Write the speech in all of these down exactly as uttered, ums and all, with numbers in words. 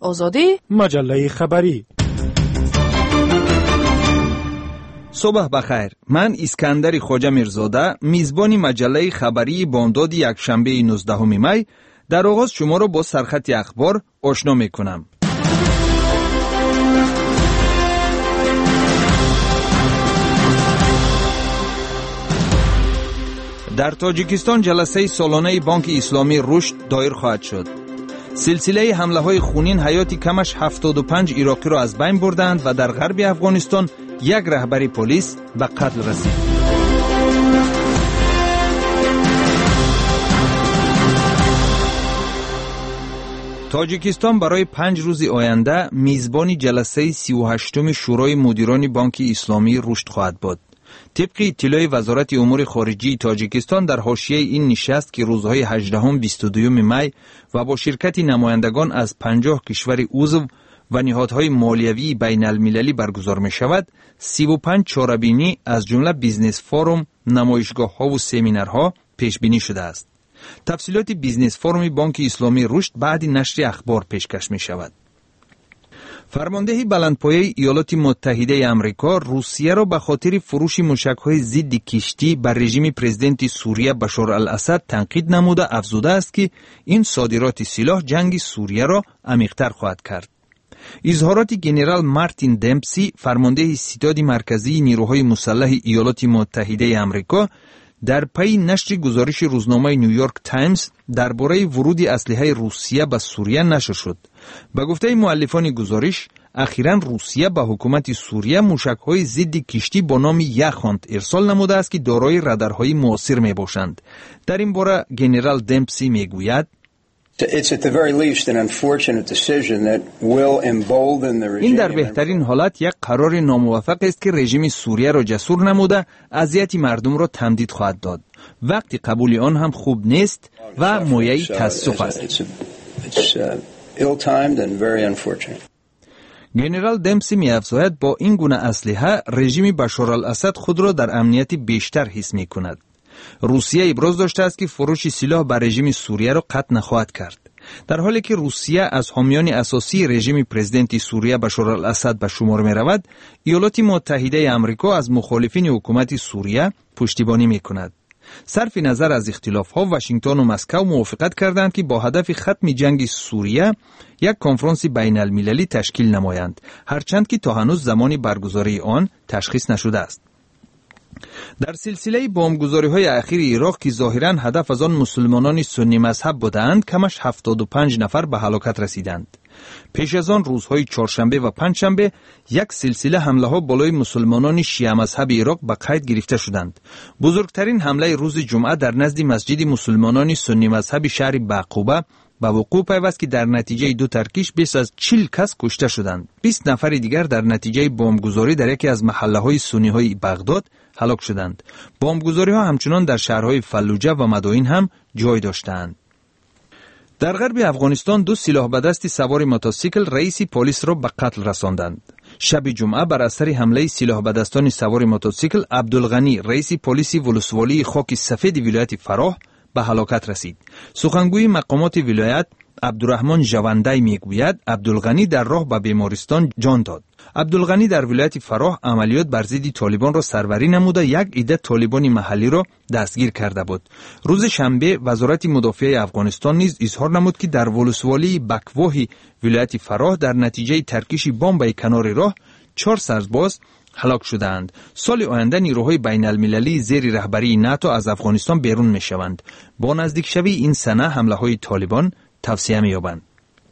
آزادی، مجله خبری. صبح بخیر. من اسکندر خواجه میرزاده، میزبان مجله خبری بامداد یکشنبه نوزدهم می در آغاز شما را با سرخط اخبار آشنا میکنم. در تاجیکستان جلسه سالانه بانک اسلامی رشد دایر خواهد شد. سلسله حمله های خونین حیاتی کمش هفتاد و پنج عراقی را از بین بردند و در غرب افغانستان یک رهبر پلیس به قتل رسید. تاجیکستان برای پنج روز آینده میزبان جلسه سی و هشتم شورای مدیران بانک اسلامی رشد خواهد بود. طبق اطلاع وزارت امور خارجه تاجیکستان در حاشیه این نشست که روزهای هجدهم بیست و دوم می و با شرکت نمایندگان از پنجاه کشور عضو و نهادهای مالیوی بین المللی برگزار می شود، سی و پنج چاره‌بینی از جمله بیزنس فورم، نمایشگاه ها و سمینارها پیش بینی شده است. تفصیلات بیزنس فورم بانک اسلامی رشد بعد نشر اخبار پیشکش می شود. فرمانده بلندپایه ایالات متحده آمریکا روسیه را به خاطر فروش موشک‌های ضد کشتی بر رژیم پرزیدنت سوریه بشار الاسد تنقید نموده افزوده است که این صادرات سلاح جنگ سوریه را عمیق‌تر خواهد کرد. اظهارات گنرال مارتین دمپسی، فرمانده ستاد مرکزی نیروهای مسلح ایالات متحده آمریکا، در پی نشر گزارش روزنامه نیویورک تایمز درباره ورود اسلحه روسیه به سوریه نشر شد. به گفته مؤلفان گزارش، اخیراً روسیه به حکومت سوریه موشک‌های ضد کشتی با نام یخوند ارسال نموده است که دارای رادارهای معاصر میباشند. در این باره گنرال دمپسی میگوید: این در بهترین حالت یک قرار ناموفق است که رژیم سوریه را جسور نموده اذیت مردم را تمدید خواهد داد. وقتی قبول آن هم خوب نیست و مایه تأسف است. گنرال دمپسی می‌افزاید با این گونه اسلحه رژیم بشار الاسد خود را در امنیت بیشتر حس می‌کند. روسیه ابراز داشته است که فروش سلاح بر رژیم سوریه را قطع نخواهد کرد. در حالی که روسیه از حامیان اساسی رژیم پرزیدنت سوریه بشار الاسد به شمار می رود، ایالات متحده آمریکا از مخالفین حکومت سوریه پشتیبانی می کند. صرف نظر از اختلاف ها، واشنگتن و مسکو موافقت کردند که با هدف ختم جنگ سوریه یک کنفرانس بین المللی تشکیل نمایند، هرچند که تا هنوز زمان برگزاری آن تشخیص نشده است. در سلسله بمبگذاری‌های اخیر عراق که ظاهراً هدف از آن مسلمانان سنی مذهب بودند، کمش هفتاد و پنج نفر به هلاکت رسیدند. پیش از آن روزهای چهارشنبه و پنجشنبه یک سلسله حمله‌ها بالای مسلمانان شیعه مذهب عراق به قید گرفته شدند. بزرگترین حمله روز جمعه در نزد مسجد مسلمانان سنی مذهب شهر بعقوبه به وقوع پیوست که در نتیجه دو ترکیش بیش از چهل کس کشته شدند. بیست نفر دیگر در نتیجه بمبگذاری در یکی از محله‌های سنی‌های بغداد هلاک شدند. بمبگذاری‌ها همچنان در شهرهای فلوجه و مدائن هم جای داشتند. در غرب افغانستان دو سلاح به دست سوار موتورسیکل رئیس پلیس را به قتل رساندند. شب جمعه بر اثر حمله سلاح به دستان سوار موتورسیکل عبدالغنی رئیس پلیس ولسوالی خاک سفید ولایت فراه به هلاکت رسید. سخنگوی مقامات ولایت عبدالرحمن جوندی میگوید عبدالغنی در راه به بیمارستان جان داد. عبدالغنی در ولایت فراه عملیات بر ضد طالبان را سروری نموده یک عده طالبان محلی را دستگیر کرده بود. روز شنبه وزارت مدافع افغانستان نیز اظهار نمود که در ولسوالی بکواه ولایت فراه در نتیجه ترکیش بمب کنار راه چهار سرباز هلاک شدند. سال آینده نیروهای بین المللی زیر رهبری ناتو از افغانستان بیرون می شوند. با نزدیک شوی این سنه حمله های طالبان توسعه می یابند.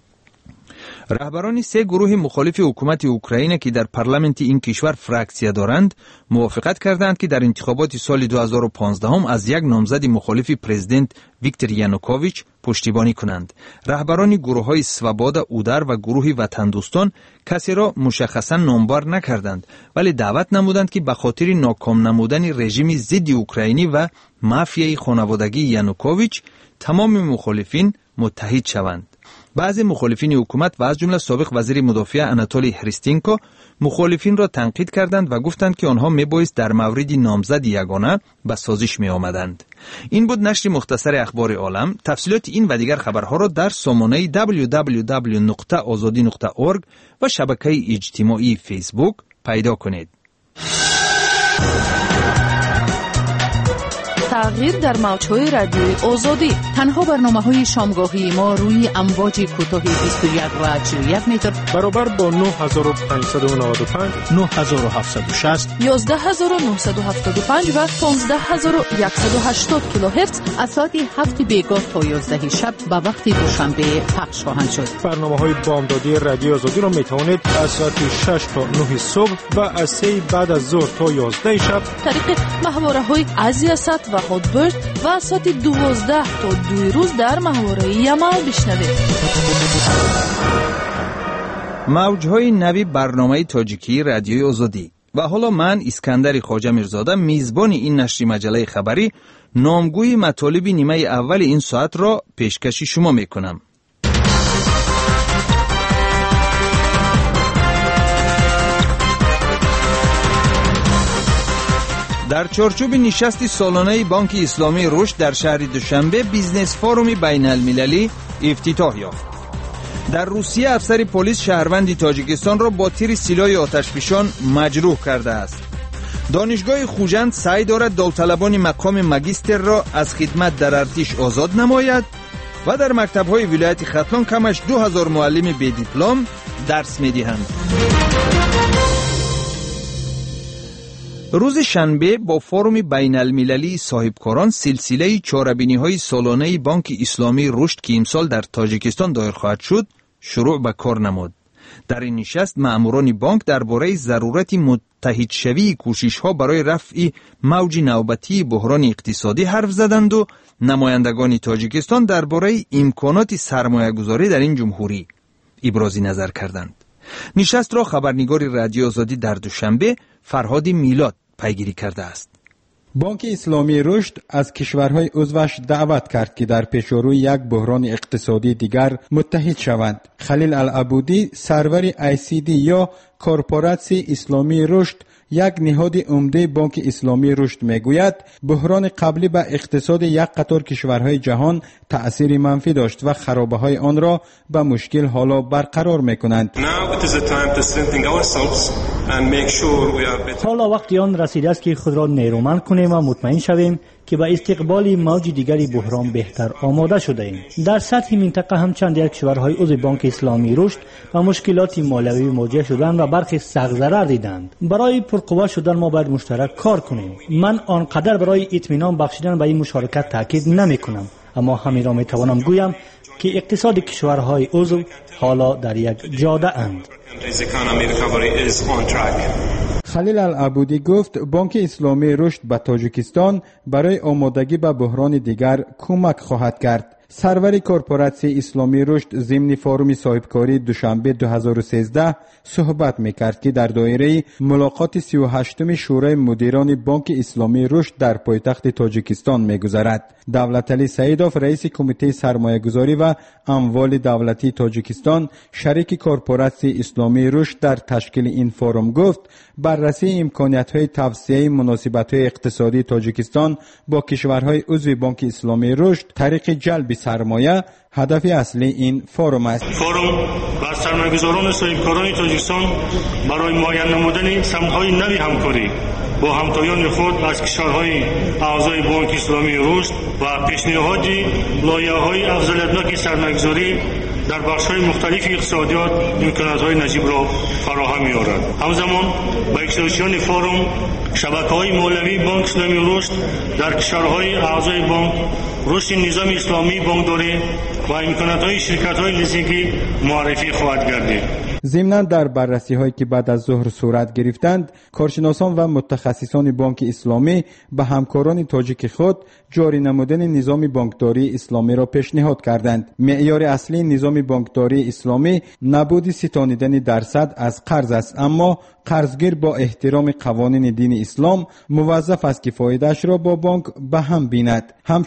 رهبران سه گروه مخالف حکومت اوکراین که در پارلمانت این کشور فراکسیا دارند موافقت کردند که در انتخابات سال دو هزار و پانزده هم از یک نامزد مخالف پرزیدنت ویکتور یانوکوویچ پشتیبانی کنند. رهبران گروه‌های سوابادا اودر و گروه وطن دوستان کسی را مشخصاً نامبر نکردند، ولی دعوت نمودند که به خاطر ناکام نمودن رژیم ضد اوکراینی و مافیای خانوادگی یانوکوویچ تمام مخالفین متحد شوند. بعضی مخالفین حکومت و از جمله سابق وزیر مدافع آناتولی هریستینکو مخالفین را تنقید کردند و گفتند که آنها میبایست در مورد نامزد یگانه به سازش می آمدند. این بود نشر مختصر اخبار عالم. تفصیلات این و دیگر خبرها را در سامانه دبلیو دبلیو دبلیو نقطه آزادی نقطه اورگ و شبکه اجتماعی فیسبوک پیدا کنید. تغییر در موج‌های رادیوی آزادی. تنها برنامه‌های شامگاهی ما روی امواج کوتاه بیست و یک و چهل و یک متر برابر با نه هزار و پانصد و نود و پنج، نه هزار و هفتصد و شصت، یازده هزار و نهصد و هفتاد و پنج و پانزده هزار و صد و هشتاد کیلوهرتز از ساعت هفت بیگاه تا یازده شب به وقت دوشنبه پخش خواهند شد. برنامه‌های بامدادی رادیو آزادی را می‌توانید از ساعت شش تا نه صبح و از سه بعد از ظهر تا یازده شب طریق محوره‌های ازیاست و هادبرد و ساعت دوازده تا دو روز در محوره یمال بشنوید. موج‌های نوی برنامه تاجیکی رادیوی آزادی. و حالا من اسکندر خواجه میرزاده میزبان این نشر مجله خبری نامگوی مطالب نیمه اول این ساعت را پیشکش شما میکنم. در چارچوب نشست سالانه بانک اسلامی رشد در شهر دوشنبه بیزنس فوروم بین المللی افتتاح یافت. در روسیه افسر پلیس شهروند تاجیکستان را با تیر سلاح آتشفشان مجروح کرده است. دانشگاه خوجند سعی دارد داوطلبان مقام ماجستر را از خدمت در ارتش آزاد نماید و در مکتب‌های ولایت ختلان کمش دو هزار معلم بی دیپلم درس می‌دهند. روز شنبه با فوروم بین المللی صاحبکاران سلسله چاره‌بینی‌های سالانه بانک اسلامی رشد که امسال در تاجیکستان دایر خواهد شد شروع به کار نمود. در این نشست مأموران بانک درباره ضرورت متحد شوی کوشش‌ها برای رفع موج نوبتی بحران اقتصادی حرف زدند و نمایندگان تاجیکستان درباره امکانات سرمایه‌گذاری در این جمهوری ابراز نظر کردند. نشست را خبرنگار رادیو آزادی در دوشنبه فرهاد میلاد پیگیری کرده است. بانک اسلامی رشد از کشورهای عضوش دعوت کرد که در پیشروی یک بحران اقتصادی دیگر متحد شوند. خلیل العبودی سرور آی سی دی یا کورپوراسی اسلامی رشد یک نهاد عمده بانک اسلامی رشد میگوید بحران قبلی به اقتصاد یک قطار کشورهای جهان تأثیر منفی داشت و خرابه‌های آن را به مشکل حالا برقرار میکنند. حالا وقتی آن رسیده است که خود را نیرومند کنیم و مطمئن شویم که به استقبال موج دیگری بحران بهتر آماده شده ایم. در سطح منطقه هم چند یک کشورهای عضو بانک اسلامی رشد و مشکلات مالیوی مواجه شدند و برخی سخت ضرر دیدند. برای پرقوه شدن ما باید مشترک کار کنیم. من آنقدر برای اطمینان بخشیدن به این مشارکت تاکید نمی کنم، اما همین را می توانم گویم که اقتصاد کشورهای عضو حالا در یک جاده اند. خلیل العبودی گفت بانک اسلامی رشد به تاجیکستان برای آمادگی به بحران دیگر کمک خواهد کرد. سرور کورپوراسی اسلامی رشد ضمن فوروم صاحبکاری دوشنبه دو هزار و سیزده صحبت میکرد که در دایره ملاقات سی و هشتم شورای مدیران بانک اسلامی رشد در پایتخت تاجیکستان میگذرد. دولتعلی سعیدوف رئیس کمیته سرمایه‌گذاری و اموال دولتی تاجیکستان شریک کورپوراسی اسلامی رشد در تشکیل این فوروم گفت بررسی امکانیت‌های توسعه مناسبت‌های اقتصادی تاجیکستان با کشورهای عضو بانک اسلامی رشد طریق جلب سرمایه هدف اصلی این فوروم است. فوروم بر سرمایه‌گذاران صاحبکاران تاجیکستان برای معین نمودن سمت‌های نوی همکاری با همتایان خود از کشورهای اعضای بانک اسلامی رشد و پیشنهاد لایحه‌های افضلیت‌ناک سرمایه‌گذاری در بخش‌های مختلف اقتصادیات امکانات‌های نجیب را فراهم می‌آورد. همزمان با اکسیوشن فوروم شبکه‌های مالیوی بانک اسلامی رشد در کشورهای اعضای بانک رشد نظام اسلامی بانکداری و امکانات‌های شرکت‌های لیزینگی معرفی خواهد گردید. ضمناً در بررسی‌هایی که بعد از ظهر صورت گرفتند کارشناسان و متخصصان بانک اسلامی به همکاران تاجیک خود جاری نمودن نظام بانکداری اسلامی را پیشنهاد کردند. معیار اصلی نظام بانکداری اسلامی نبود ستانیدن درصد از قرض است، اما قرضگیر با احترام قوانین دین اسلام موظف است که فایده‌اش را با بانک به هم بیند. همچنین طبق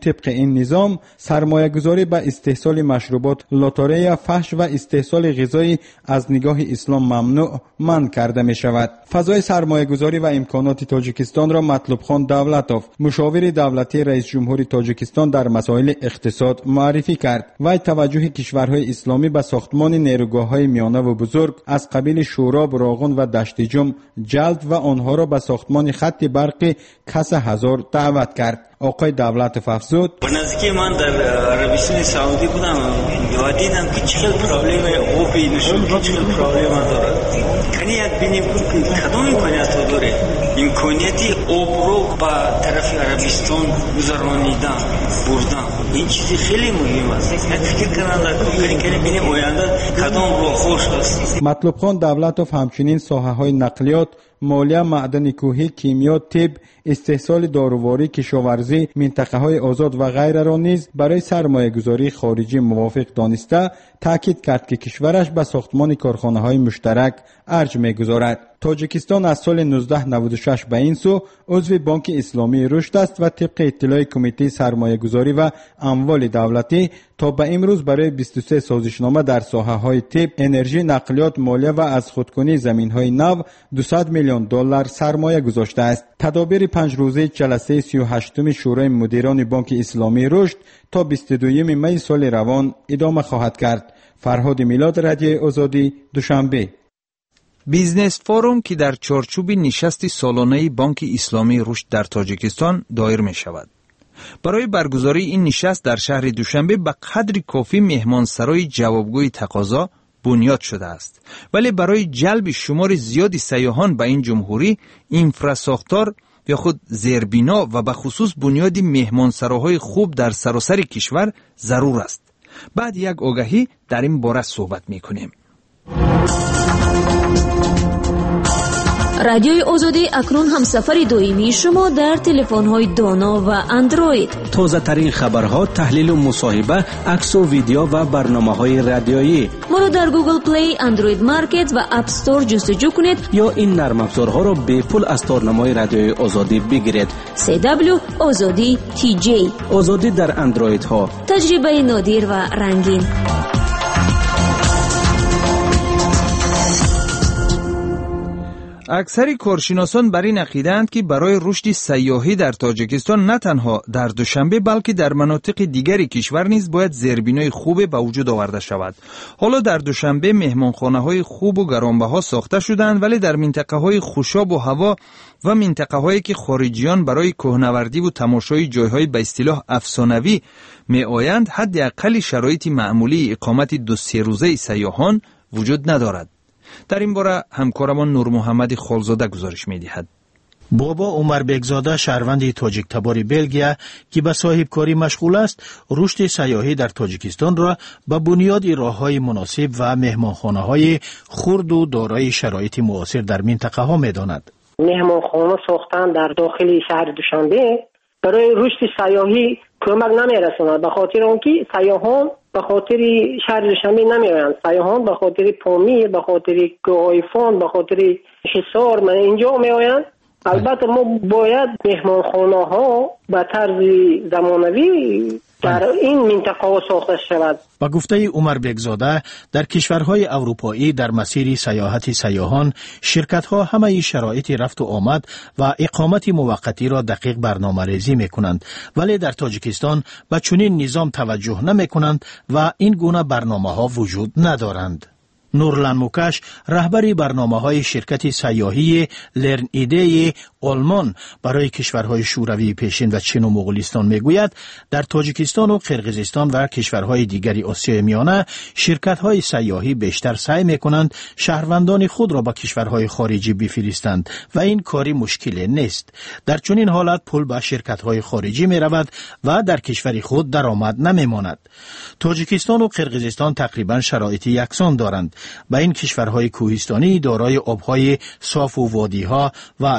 طبق این نظام سرمایه گذاری به استحصال مشروبات لاتاری فحش و استحصال غذایی از نگاه اسلام ممنوع منع کرده می شود. فضای سرمایه گذاری و امکانات تاجیکستان را مطلوب خان دولتوف، مشاور دولتی رئیس جمهور تاجیکستان در مسائل اقتصاد معرفی کرد. وی توجه کشورهای اسلامی به ساختمان نیروگاه‌های میانه و بزرگ از قبیل شوراب، راغون و دشت جم جلد و آنها را به ساختمان خط برق کس هزار دعوت کرد. آقای دولتوف افزود: به نزدیکی من در عربستان سعودی بودم و دیدم که چقدر پرابلم آبی نشون، چقدر پرابلم داره. کنی یک بینیم که کدام امکانیت داره، امکانیتی آب رو به طرف عربستان گذرانیدن بردن، این چیزی خیلی مهم است. یک فکر کنند کنی کنی بینیم آینده کدام رو خوش است. مطلوب خان دولتوف همچنین ساحه های نقلیات، مالیه، معدن کوهی، کیمیا، طب، استحصال داروواری، کشاورزی، منطقه های آزاد و غیره را نیز برای سرمایه گذاری خارجی موافق دانسته تاکید کرد که کشورش به ساختمان کارخانه های مشترک ارج می گذارد. تاجیکستان از سال نوزده نود و شش به این سو عضو بانک اسلامی رشد است و طبق اطلاع کمیته سرمایه گذاری و اموال دولتی تا به امروز برای بیست و سه سازشنامه در ساحه های طب، انرژی، نقلیات، مالیه و از خودکنی زمین های نو دویست میلیون دلار سرمایه گذاشته است. تدابیر پنج روزه جلسه سی و هشتم شورای مدیران بانک اسلامی رشد تا بیست و دوم می سال روان ادامه خواهد کرد. فرهاد میلاد، رادیو آزادی، دوشنبه. بیزنس فوروم که در چارچوب نشست سالانه بانک اسلامی رشد در تاجیکستان دایر می شود. برای برگزاری این نشست در شهر دوشنبه به قدر کافی مهمانسرای جوابگوی تقاضا بنیاد شده است، ولی برای جلب شمار زیادی سیاحان به این جمهوری اینفراساختار یا خود زیربنا و به خصوص بنیاد مهمانسراهای خوب در سراسر کشور ضرور است. بعد یک آگهی در این باره صحبت می‌کنیم. رادیوی آزادی اکنون همسفر دائمی شما در تلفن‌های دانا و اندروید. تازه ترین خبرها، تحلیل و مصاحبه، عکس و ویدیو و برنامه‌های رادیویی. ما را در گوگل پلی، اندروید مارکت و اپ استور جستجو کنید یا این نرم افزارها را به پول از تارنمای رادیوی آزادی بگیرید. سی دبلیو آزادی تی جی. آزادی در اندروید ها. تجربه نادر و رنگین. اکثر کارشناسان بر این عقیده‌اند که برای رشد سیاحی در تاجیکستان نه تنها در دوشنبه بلکه در مناطق دیگری کشور نیز باید زیربنای خوب به وجود آورده شود. حالا در دوشنبه مهمانخانه‌های خوب و گرانبها ساخته شدند، ولی در منطقه‌های خوشاب و هوا و منطقه‌هایی که خارجیان برای کوهنوردی و تماشای جای‌های به اصطلاح افسانوی می‌آیند حداقل شرایط معمولی اقامت دو سه روزه سیاحان وجود ندارد. در این باره همکارمان نور محمد خالزاده گزارش می‌دهد. بابا عمر بگزاده، شهروند تاجیک تبار بلگیا که به صاحبکاری مشغول است، رشد سیاحی در تاجیکستان را به بنیاد راه‌های مناسب و مهمانخانه‌های خرد و دارای شرایط معاصر در منطقه ها می‌داند. مهمانخانه ساختن در داخل شهر دوشنبه برای رشد سیاحی کمک نمی‌رساند، به خاطر آنکه سیاحان به خاطر شهر دوشنبه نمی‌آیند. سیاحان به خاطر پامیر، به خاطر کوهایفان، به خاطر حصار من اینجا می‌آیند. البته ما باید مهمانخانه ها به طرز زمانوی در این منطقه ها ساخته شود. با گفته عمر بگزاده، در کشورهای اروپایی در مسیر سیاحت سیاحان شرکت ها همه شرایط رفت و آمد و اقامت موقتی را دقیق برنامه ریزی می کنند، ولی در تاجیکستان به چنین نظام توجه نمی کنند و این گونه برنامه ها وجود ندارند. نورلان موکش، رهبر برنامه‌های شرکت سیاحی لرن ایده آلمان برای کشورهای شوروی پیشین و چین و مغولستان میگوید در تاجیکستان و قرقیزستان و کشورهای دیگری آسیای میانه شرکت‌های سیاحی بیشتر سعی می‌کنند شهروندان خود را به کشورهای خارجی بفرستند و این کاری مشکلی نیست. در چنین حالت پول به شرکت‌های خارجی می‌رود و در کشور خود درآمد نمی‌ماند. تاجیکستان و قرقیزستان تقریباً شرایط یکسان دارند. با این کشورهای کوهستانی دارای آبهای صاف و وادی‌ها و دره‌های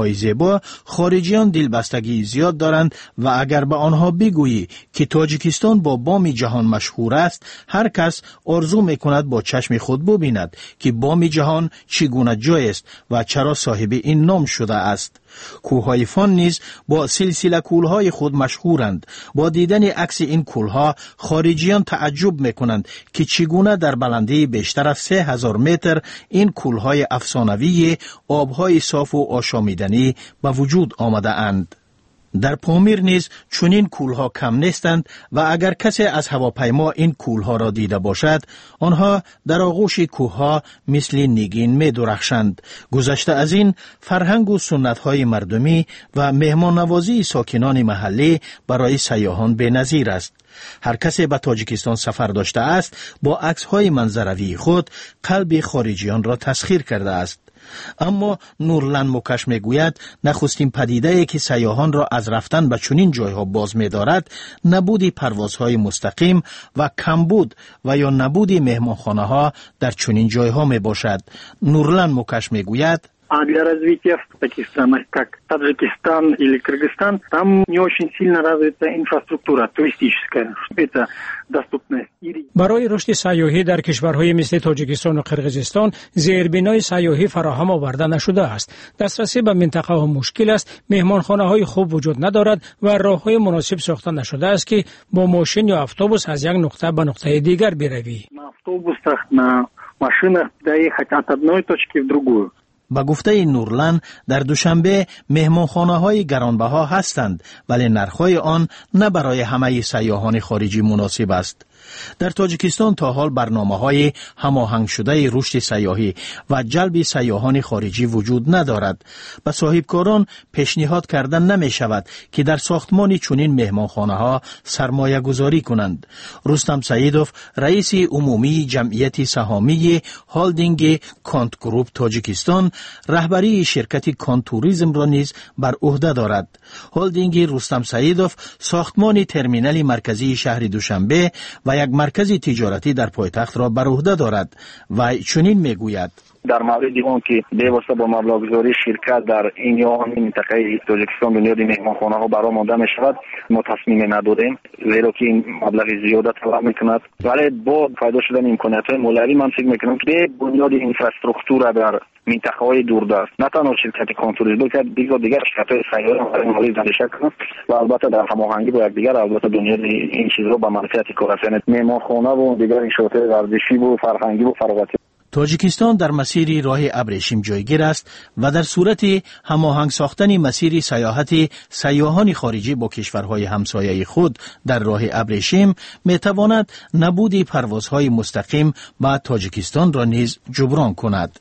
های زیبا، خارجیان دلبستگی زیاد دارند و اگر به آنها بگویی که تاجیکستان با بام جهان مشهور است، هر کس آرزو میکند با چشم خود ببیند که بام جهان چگونه جای است و چرا صاحب این نام شده است. کوههای فان نیز با سلسله کوههای خود مشهورند. با دیدن عکس این کوهها خارجیان تعجب میکنند که چگونه در بلندی بیشتر از سه هزار متر این کوههای افسانوی آبهای صاف و آشامیدنی به وجود آمده اند. در پامیر نیز چنین کولها کم نیستند و اگر کسی از هواپیما این کولها را دیده باشد، آنها در آغوش کوهها مثل نگین می درخشند. گذشته از این، فرهنگ و سنت‌های مردمی و مهمان نوازی ساکنان محلی برای سیاحان بی‌نظیر است. هر کسی به تاجیکستان سفر داشته است، با عکس‌های منظروی خود قلب خارجیان را تسخیر کرده است. اما نورلند موکش میگوید نخستین پدیده‌ای که سیاحان را از رفتن به چنین جایها باز می‌دارد، نبود پروازهای مستقیم و کمبود و یا نبود مهمانخانه‌ها در چنین جایها میباشد. نورلند موکش میگوید А для развития Пакистана, как Таджикистан или Кыргызстан, там не очень сильно развита инфраструктура туристическая. Это доступность. برای رشد سیاحی در کشورهای مثل تاجیکستان و قرقیزستان زیربنای سیاحی فراهم آورده نشده است. دسترسی به منطقه ها مشکل است، مهمانخانه‌های خوب وجود ندارد و راه‌های مناسب ساخته نشده است که با ماشین یا اتوبوس از یک نقطه به نقطه دیگر بروی. На автобусах, на машинах доехать от одной точки в другую. با گفته نورلند، در دوشنبه مهمانخانه های گرانبها هستند، ولی نرخ‌های آن نه برای همه سیاحان خارجی مناسب است. در تاجیکستان تا حال برنامه‌های هماهنگ شده رشد سیاحی و جلب سیاحان خارجی وجود ندارد. به صاحبکاران پیشنهاد کردن نمی شود که در ساختمان چنین مهمانخانه‌ها سرمایه گذاری کنند. رستم سعیدوف، رئیس عمومی جمعیت سهامی هالدینگ کانت گروپ تاجیکستان، رهبری شرکت کانت توریسم را نیز بر عهده دارد. هالدینگ رستم سعیدوف ساختمان ترمینال مرکزی شهر دوشنبه و یک مرکز تجارتی در پایتخت را بر عهده دارد و چنین میگوید: در مورد اون که بیواسطه با مبلغ‌گذاری شرکت در این یا آن منطقه تاجیکستان بنیاد مهمانخانه ها برآمده می شود، ما تصمیم ندادیم زیرا که این مبلغ زیاده طلب میکند، ولی با پیدا شدن امکانات های مولوی من فکر میکنم که بنیاد اینفراستراکچور در منطقه های دوردست نه تنها شرکت کانتوریز بلکه دیگر دیگر شرکت های سیاره هم برای مالی زندشه کنند و البته در هماهنگی با یکدیگر البته بنیاد این چیز را به منفعت کار است. مهمانخانه و دیگر انشاءات ورزشی و فرهنگی و فراغتی. تاجیکستان در مسیر راه ابریشم جایگیر است و در صورت هماهنگ ساختن مسیر سیاحت سیاحان خارجی با کشورهای همسایه خود در راه ابریشم میتواند نبود پروازهای مستقیم به تاجیکستان را نیز جبران کند.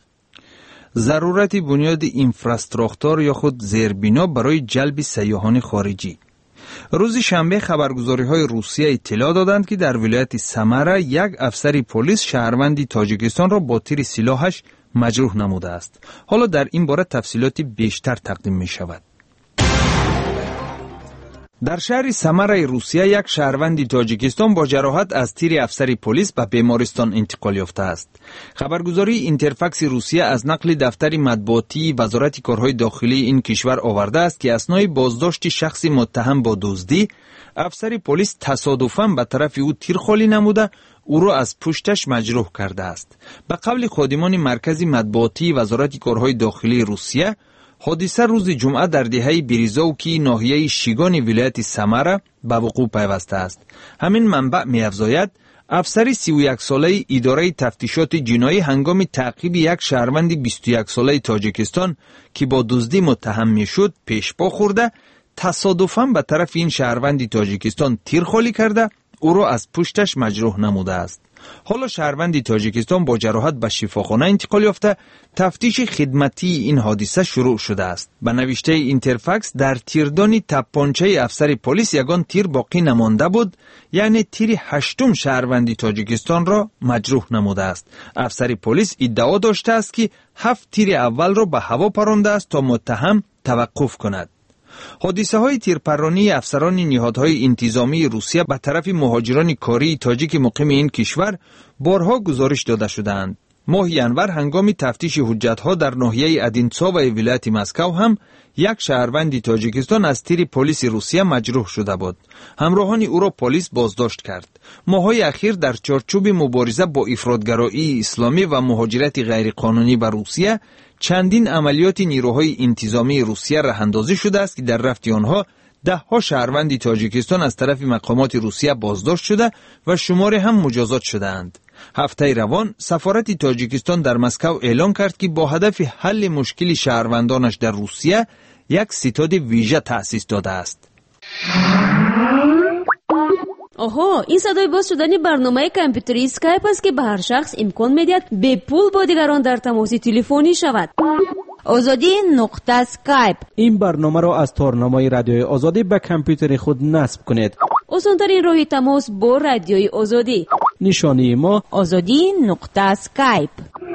ضرورت بنیاد اینفراستراکچور یا خود زیربنا برای جلب سیاحان خارجی. روز شنبه خبرگزاری‌های روسیه اطلاع دادند که در ولایت سمره یک افسر پلیس شهروندی تاجیکستان را با تیر سلاحش مجروح نموده است. حالا در این باره تفصیلات بیشتر تقدیم می شود. در شهر سمره روسیه یک شهروند تاجیکستان با جراحت از تیر افسر پلیس به بیمارستان انتقال یافته است. خبرگزاری اینترفکس روسیه از نقل دفتر مطبوعاتی وزارت کارهای داخلی این کشور آورده است که اثنای بازداشت شخص متهم با دزدی، افسر پلیس تصادفاً به طرف او تیرخالی نموده او را از پشتش مجروح کرده است. به قول خادمان مرکز مطبوعاتی وزارت کارهای داخلی روسیه، حادثه روز جمعه در دهه بریزاوکی ناحیه شیگان ولایت سمره به وقوع پیوسته است. همین منبع می‌افزاید افسر سی و یک ساله اداره تفتیشات جنایی هنگام تعقیب یک شهروند بیست و یک ساله تاجیکستان که با دزدی متهم میشد پیش پا خورده، تصادفاً به طرف این شهروند تاجیکستان تیرخالی کرده او را از پشتش مجروح نموده است. حالا شهروند تاجیکستان با جراحت به شفاخانه انتقال یافته، تفتیش خدمتی این حادثه شروع شده است. به نوشته اینترفکس در تیردان تپانچه افسر پلیس یگان تیر باقی نمانده بود، یعنی تیر هشتم شهروند تاجیکستان را مجروح نموده است. افسر پلیس ادعا داشته است که هفت تیر اول را به هوا پرانده است تا متهم توقف کند. حادثه های تیرپرانی افسران نهادهای انتظامی روسیه به طرف مهاجران کاری تاجیک مقیم این کشور بارها گزارش داده شدند. ماه ینور هنگام تفتیش حجت‌ها در ناحیه ادینتسا و ولایت مسکو هم یک شهروند تاجیکستان از تیر پلیس روسیه مجروح شده بود. همراهان او را پلیس بازداشت کرد. ماه‌های اخیر در چارچوب مبارزه با افراطگرایی اسلامی و مهاجرت غیرقانونی به روسیه چندین عملیات نیروهای انتظامی روسیه راه اندازی شده است که در رفت آنها ده ها شهروند تاجیکستان از طرف مقامات روسیه بازداشت شده و شماری هم مجازات شده‌اند. هفته روان سفارت تاجیکستان در مسکو اعلام کرد که با هدف حل مشکل شهروندانش در روسیه یک ستاد ویژه تأسیس داده است. آها، این صدای باز شدن برنامه کامپیوتری اسکایپ است که به هر شخص امکان می‌دهد به پول با دیگران در تماس تلفنی شود. آزادی نقطه اسکایپ. این برنامه را از تارنمای رادیوی آزادی به کامپیوتر خود نصب کنید. آسان‌ترین راه تماس با رادیوی آزادی. نشانی ما آزادی نقطه اسکایپ.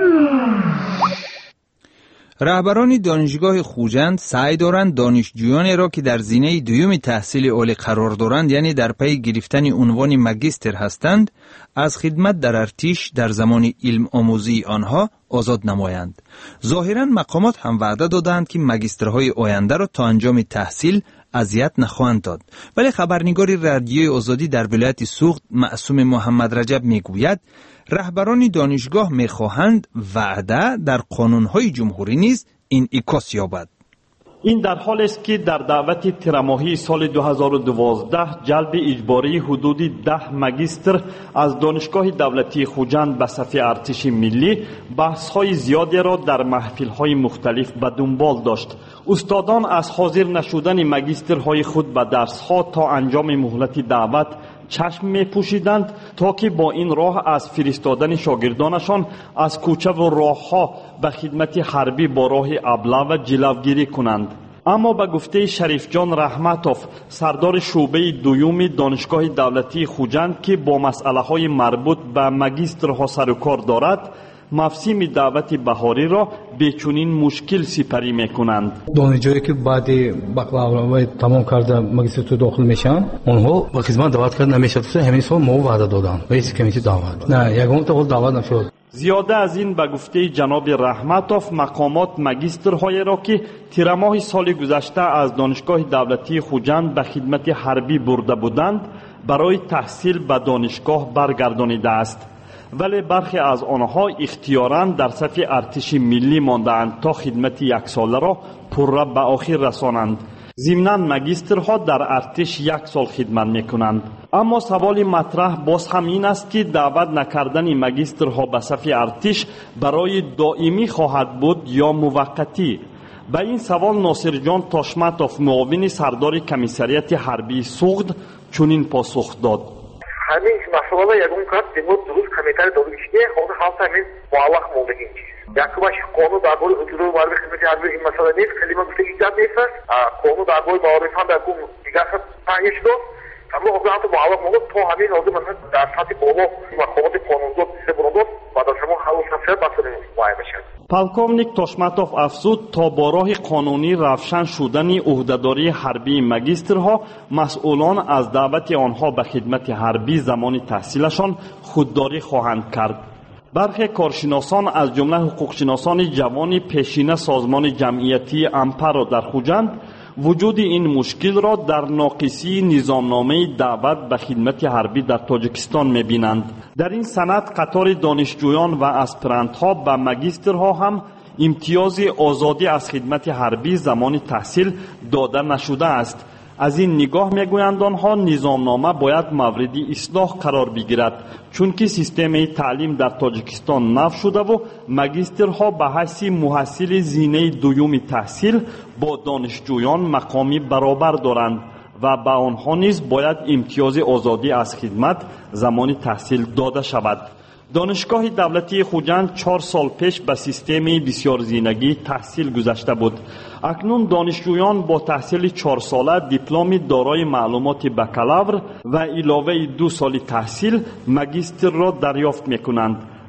رهبران دانشگاه خوجند سعی دارند دانشجویانی را که در زینه دوم تحصیل عالی قرار دارند، یعنی در پی گرفتن عنوان ماجستر هستند، از خدمت در ارتش در زمان علم آموزی آنها آزاد نمایند. ظاهراً مقامات هم وعده دادند که ماجسترهای آینده را تا انجام تحصیل اذیت نخواهند داد، ولی خبرنگار رادیوی آزادی در ولایت سوخت معصوم محمد رجب میگوید رهبران دانشگاه میخواهند وعده در قانونهای جمهوری نیز انعکاس یابد. این در حالی است که در دعوت ترماهی سال دو هزار و دوازده جلب اجباری حدود ده ماجستر از دانشگاه دولتی خوجند به صف ارتش ملی بحث‌های زیادی را در محفل‌های مختلف به دنبال داشت. استادان از حاضر نشدن ماجسترهای خود به درس‌ها تا انجام مهلت دعوت چشم می پوشیدند تا که با این راه از فرستادن شاگردانشان از کوچه و راه ها به خدمت حربی با راه ابله و جلوگیری کنند. اما به گفته شریف جان رحمتوف، سردار شعبه دوم دانشگاه دولتی خوجند که با مسئله های مربوط به ماجسترها سر و کار دارد، موسم دعوت بهاری را به چنین مشکل سپری میکنند. دانشجویی که بعد بکالوری تمام کرده ماجستر داخل میشن، اونها به خدمت دعوت کرده نمیشد. همین سال ما وعده دادن رئیس کمیته دعوت نه یگان تا دعوت نشد. زیاده از این به گفته جناب رحمتوف، مقامات ماجسترهای را که تیر ماه سال گذشته از دانشگاه دولتی خوجند به خدمت حربی برده بودند برای تحصیل به دانشگاه برگردانیده است، ولی برخی از آنها اختیاراً در صف ارتش ملی مانده‌اند تا خدمت یک ساله را پرره به آخر رسانند. ضمناً ماجسترها در ارتش یک سال خدمت میکنند. اما سوال مطرح باز هم این است که دعوت نکردن ماجسترها به صف ارتش برای دائمی خواهد بود یا موقتی؟ به این سوال ناصر جان تاشمتوف، معاون سردار کمیسریت حربی سوخت، چنین پاسخ داد: همین مسئله یگون کرد دیمود درست کمیتر داده که خود حالت همین معلق مونده این چیز. یک باش قانون درباره اجرای مورد خدمت حربی این مسئله نیست، خیلی من گفته ایجاد نیست. قانون درباره معارفان در کم دیگر شد تغییر شد. اما حکومت معلق مونده تا همین حاضر من در سطح بالا مقامات قانونگذار دیده بودند بعد از شما حل شد مسئله مهم بشه. پالکوونیک تاشمتوف افزود تا با راه قانونی روشن شدن عهدهداری حربی ماجسترها، مسئولان از دعوت آنها به خدمت حربی زمان تحصیلشان خودداری خواهند کرد. برخی کارشناسان از جمله حقوقشناسان جوان پیشینه سازمان جمعیتی امپر در خوجند وجود این مشکل را در ناقصی نظامنامه دعوت به خدمت حربی در تاجیکستان می‌بینند. در این سند قطار دانشجویان و اسپرانت‌ها به ماجسترها هم امتیاز آزادی از خدمت حربی زمان تحصیل داده نشده است. از این نگاه میگویند آنها نظامنامه باید مورد اصلاح قرار بگیرد، چون که سیستم تعلیم در تاجیکستان نو شده و ماجسترها به حیث محصل زینه دوم تحصیل با دانشجویان مقامی برابر دارند و به آنها نیز باید امتیاز آزادی از خدمت زمان تحصیل داده شود. دانشگاه دولتی خوجند چهار سال پیش به سیستم بسیار زینگی تحصیل گذشته بود. اکنون دانشجویان با تحصیل چهار ساله دیپلم دارای معلومات بکالور و علاوه دو سال تحصیل ماجستر را دریافت می‌کنند.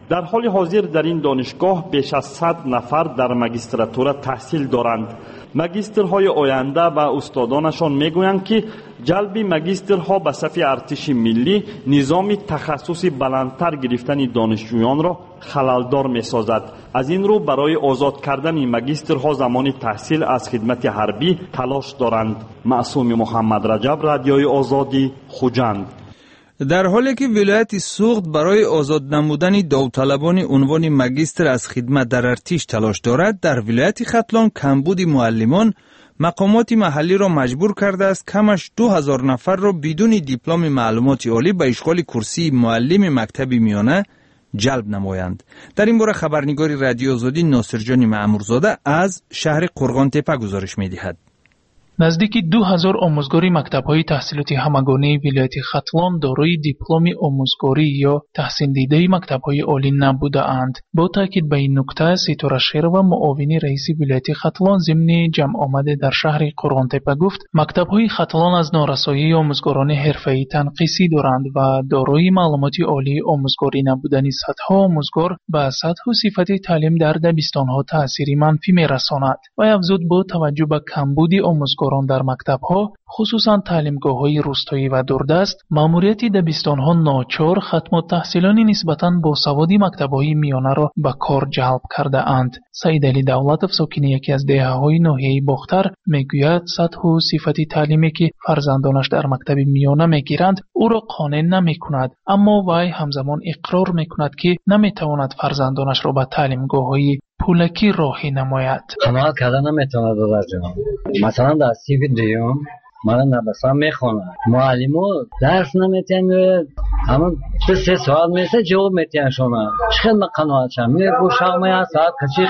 در حال حاضر در این دانشگاه بیش از صد نفر در ماجستراتوره تحصیل دارند. ماجسترهای آینده و استادانشان میگویند که جلب ماجسترها به صف ارتش ملی نظام تخصصی بلندتر گرفتن دانشجویان را خللدار میسازد. از این رو برای آزاد کردن ماجسترها زمان تحصیل از خدمت حربی تلاش دارند. معصوم محمد رجب، رادیوی آزادی، خوجند. در حالی که ولایت سوخت برای آزاد نمودن داوطلبان عنوان ماجستر از خدمت در ارتش تلاش دارد، در ولایت ختلان کمبود معلمان مقامات محلی را مجبور کرده است کمش دو هزار نفر را بدون دیپلم معلومات عالی به اشغال کرسی معلم مکتب میانه جلب نمایند. در این باره خبرنگار رادیو آزادی ناصرجان معمورزاده از شهر قرغان تپه گزارش می‌دهد. نزدیک دو هزار آموزگاری مکتب‌های تحصیلاتی همگانی ولایت ختلان دارای دیپلم آموزگاری یا تحسین دیده مکتب‌های عالی نبوده‌اند. با تاکید به این نکته، ستاره شیر و معاون رئیس ولایت ختلان ضمن جمع آمده در شهر قرغان تپه گفت مکتب‌های ختلان از نارسایی آموزگاران حرفه‌ای تنقیصی دارند و دارای معلومات عالی آموزگاری نبودن صدها آموزگار به سطح و صفت تعلیم در دبستان‌ها تأثیری منفی می‌رساند و افزود با توجه به کمبود آموزگار در مکتب‌ها خصوصاً تعلیمگاه‌های روستایی و دوردست مأموریت دبستان‌ها ناچار ختم التحصیلان نسبتاً با سواد مکتب‌های میانه را به کار جلب کرده اند. سعید علی دولتов ساکن یکی از دهه‌های ناحیه باختر میگوید سطح و صفت تعلیمی که فرزندانش در مکتب میانه میگیرند او را قانع نمی‌کند، اما وی همزمان اقرار می‌کند که نمی‌تواند فرزندانش را به تعلیمگاه‌های پولکی راهی نماید. قناعت کردن نمیتونه دادر جناب. مثلا در سیب دیوم من نبسم میخونم معلمو درس نمیتونه اما به سه سوال میسه جواب میتونه شما چخیل من قناعت شم میره گوشم یا ساعت کچی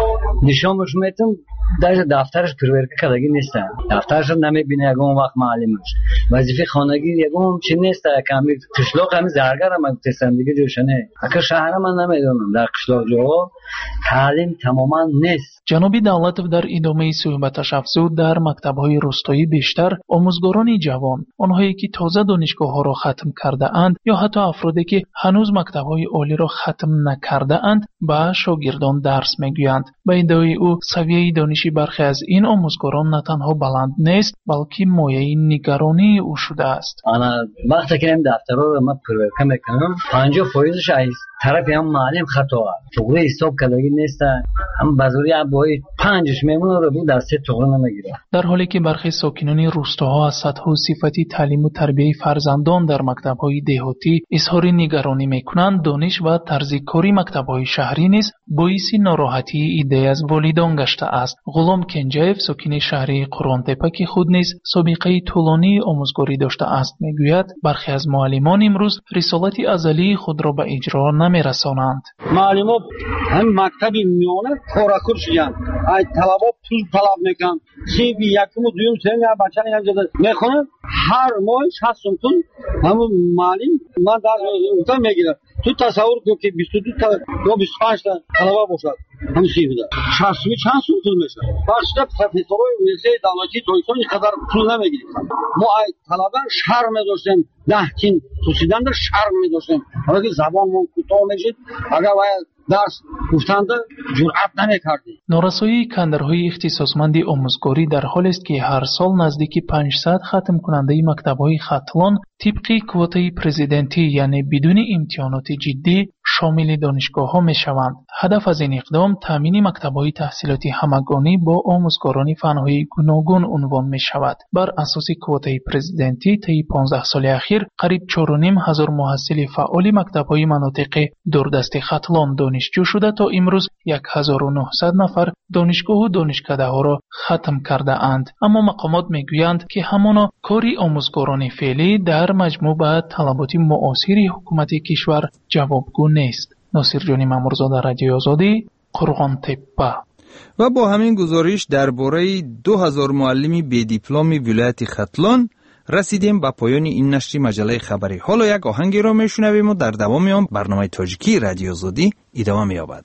نشامش میتون در دفترش پرورک کردگی نیستن، دفترش نمیبینه یکم وقت معلمش وظیفه خانگی یکم چی نیست کمی قشلاق همین زرگر هم تستم دیگه جوشنه اگر شهر من نمیدونم در قشلاق جو تعلیم تماما نیست. جنابی دولتov در ادامه صحبتش افزود در مکتب‌های روستایی بیشتر آموزگاران جوان، آنهایی که تازه دانشگاه‌ها را ختم کرده اند یا حتی افرادی که هنوز مکتب‌های عالی را ختم نکرده اند به شاگردان درس میگویند. به ادعای او سویه دانشی برخی از این آموزگاران نه تنها بلند نیست بلکه مایه نگرانی او شده است. انا وقتی که این دفترها رو من پرورک میکنم پنجاه فایزش از طرف هم معلم خطا توغلی حساب کردگی نیست، هم بازوری ابوی پنجش میمونه رو بود دسته توغلی نمیگیره. در حالی که برخی ساکنان روستاها از سطح و صفتی تعلیم و تربیت فرزندان در مکتب‌های دهاتی اظهار نگرانی میکنند، دانش و طرز کاری مکتب‌های شهری نیز باعث ناراحتی ایده از والدان گشته است. غلام کنجایف ساکن شهر قرغان تپه که خود نیز سابقه طولانی آموزگاری داشته است میگوید برخی از معلمان امروز رسالت ازلی خود را به اجرا نمیرسانند. معلمان هم مکتب میانه کارکور شدن، ای طلبات پول طلب میکنن، سی بی یکم و دویم سوم یا بچه اینجا میخونن هر ماه شصت پول همون معلم من در اونجا میگیرم. تو تصور کن که بیست و دو تا یا بیست و پنج تا طلبه باشد همین سی بوده شصت چند سال پول میشه. باشده پروفسورای یونیورسیته دولتی تویسون اینقدر پول نمیگیریم. ما ای طلبه شرم داشتیم، ده تین توسیدن در شرم میداشتیم، حالا که زبان من کوتاه میشید اگر باید درس گفتنده جرأت نمیکردیم. نارسایی کادرهای اختصاصمند آموزگاری در حالی است که هر سال نزدیک پانصد ختم کننده مکتب‌های ختلان طبق کوته پرزیدنتی یعنی بدون امتحانات جدی شامل دانشگاه‌ها می‌شوند. هدف از این اقدام تامین مکتب‌های تحصیلاتی همگانی با آموزگاران فن‌های گوناگون عنوان می‌شود. بر اساس کوته پرزیدنتی طی پانزده سال اخیر قریب چهار و نیم هزار محصل فعال مکتب‌های مناطق دوردست ختلان دانشجو شده تا امروز هزار و نهصد نفر دانشگاه و دانشکده‌ها را ختم کرده اند. اما مقامات میگویند که همانا کاری آموزگاران فعلی در مجموع به طلبات معاصر حکومت کشور جوابگو نیست. ناصرجان معمورزاده، رادیو آزادی، قرغان تپه. و با همین گزارش درباره دو هزار معلم بی دیپلم ولایت ختلان رسیدیم به پایان این نشر مجله خبری. حالا یک آهنگی را میشنویم و در دوام آن برنامه تاجیکی رادیو آزادی ادامه می‌یابد.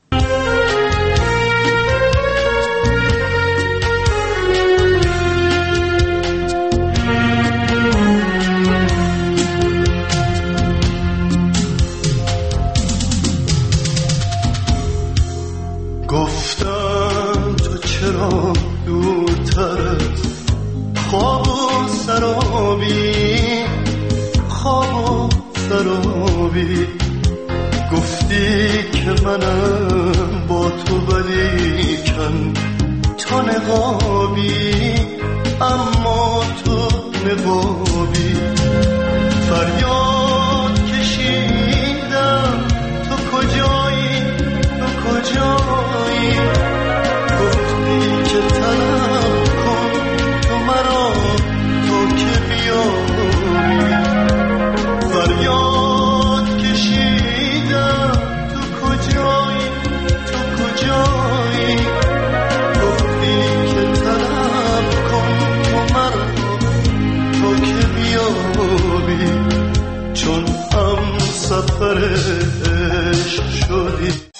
گفتم تو چرا دورتر از خواب و سرابی، خواب و سرابی. گفتی که منم با تو ولیکن تو نقابی، اما تو نقابی. فریاد کشیدم تو کجایی، تو کجایی. گفتی که طلب کن تو مرا تو که بیایی. فریاد کشیدم تو کجایی، تو کجایی. گفتی که طلب کن تو مرا تو که بیایی. چون هم سفر عشق شدی.